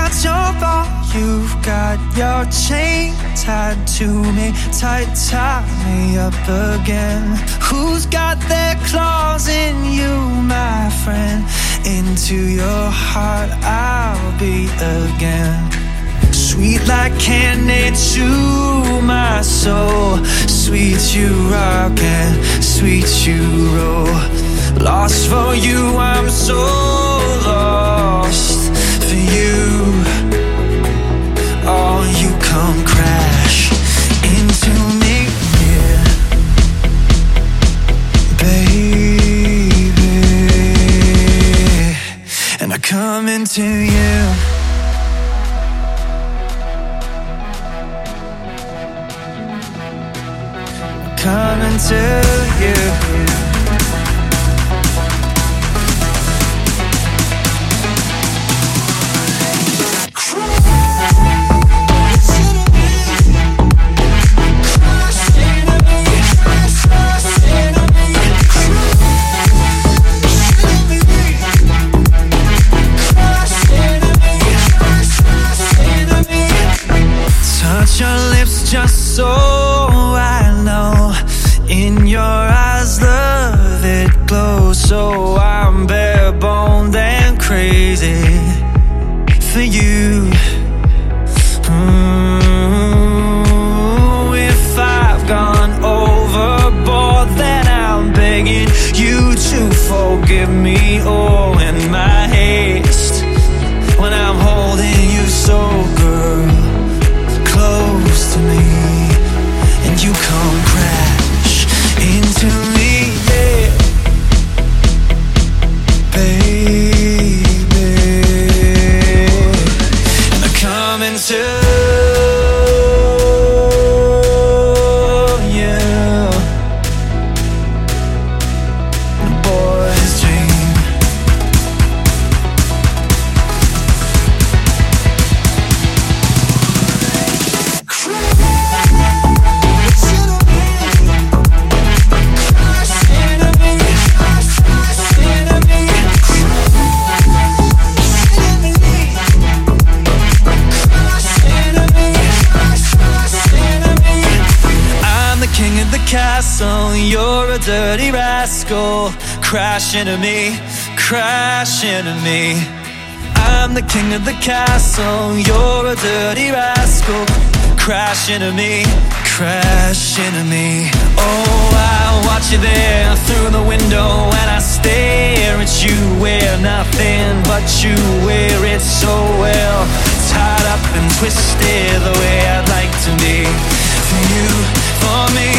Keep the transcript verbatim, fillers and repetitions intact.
got your ball, you've got your chain tied to me, tight, tie me up again. Who's got their claws in you, my friend? Into your heart I'll be again. Sweet like candy to my soul, sweet you rock and sweet you roll. Lost for you, I'm so lost for you. Oh, you come crash into me, yeah, baby, and I come into you. Coming to you. Touch your lips just so I know. In your eyes, love, it glows. So I'm bare boned and crazy for you. Mm-hmm. If I've gone overboard, then I'm begging you to forgive me. Oh, in my haste, when I'm holding you so, girl, close to me, and you come crash into me, yeah, baby, and I come into you, the boy's dream. Castle, you're a dirty rascal. Crash into me, crash into me. I'm the king of the castle, you're a dirty rascal. Crash into me, crash into me. Oh, I watch you there through the window, and I stare at you where nothing but you wear it so well. Tied up and twisted the way I'd like to be. For you, for me,